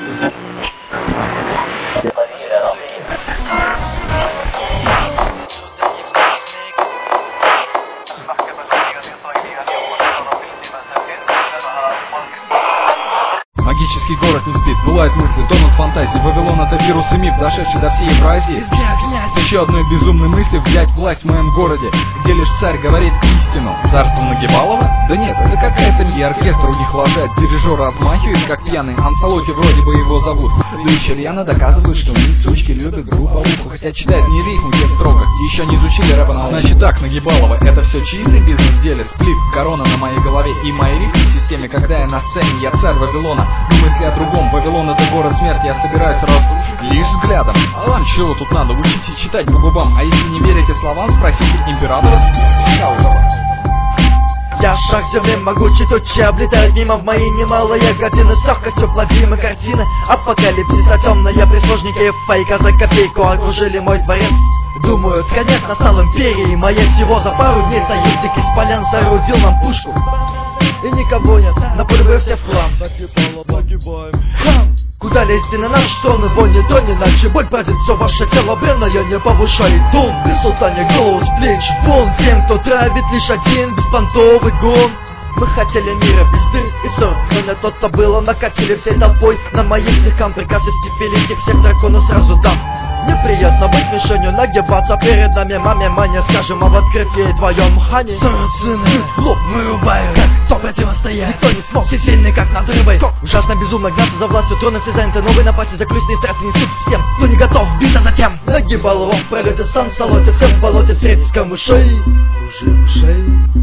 Магический город не спит, бывают мысли, тонут фантазии. Вавилон — это вирус и миф, дошедший до всей Евразии. Еще одной безумной мысли — взять власть в моем городе, где лишь царь говорит истину. Царство Нагибалова? Да нет, это какая-то и оркестр у них лажает, дирижер размахивает, как пьяный. Ансалоти вроде бы его зовут. Да еще Рьяно доказывает, что они, сучки, любят групповуху. Хотя читают не рифму те строго, и еще не изучили рэпа на. Значит так, Нагибалова, это все чистый бизнес-деле. Сплит, корона на моей голове и мои рифмы в системе. Когда я на сцене, я царь Вавилона. Но мысли о другом, Вавилон — это город смерти. Я собираюсь разрушить лишь взглядом. А вам чего тут надо? Учите читать по губам. А если не верите словам, спросите императора Скаутова. Я шаг земли могучий, тучи облетают мимо в мои немалые годины. С легкостью плодимы картины апокалипсиса темная. Прислужники фейка за копейку окружили мой дворец. Думают, конец настал империи моей. Всего за пару дней союзник из полян соорудил нам пушку. И никого нет, на поле боя все в хлам. Куда лезть на наш штон, его не то, иначе боль празит все ваше тело бренное, не повышает тон. При султане голову с плеч вон. Тем, кто травит лишь один беспонтовый гон. Мы хотели мира без дыр и ссор, но не то-то было. Накатили всей толпой на моих дихам. Приказ испепелить их всех дракону сразу дам. Неприятно быть мишенью, нагибаться перед нами. Маме, мане, скажем об открытии твоем хане. Сарацины, лоб вырубаю, как кто противостоять. Никто не смог, все сильны, как над рыбой. Ужасно безумно гнаться за властью, троны все заняты. Новые напасти, заключенные страсти несут всем, кто не готов биться затем. Нагибал его в пролете, сан салоте, все в болоте среди камышей. Ушей.